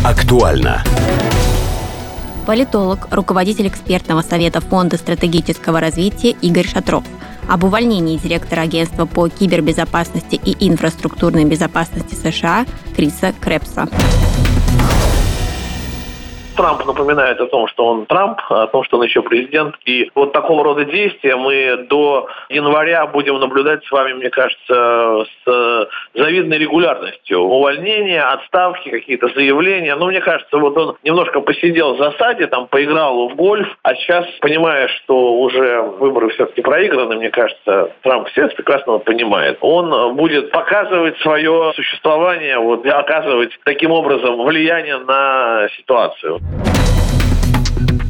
Актуально. Политолог, руководитель экспертного совета Фонда стратегического развития Игорь Шатров об увольнении директора агентства по кибербезопасности и инфраструктурной безопасности США Криса Крепса. Трамп напоминает о том, что он Трамп, о том, что он еще президент. И вот такого рода действия мы до января будем наблюдать с вами, мне кажется, с завидной регулярностью. Увольнения, отставки, какие-то заявления. Но мне кажется, вот он немножко посидел в засаде, там поиграл в гольф, а сейчас, понимая, что уже выборы все-таки проиграны, мне кажется, Трамп все это прекрасно понимает. Он будет показывать свое существование, оказывать таким образом влияние на ситуацию.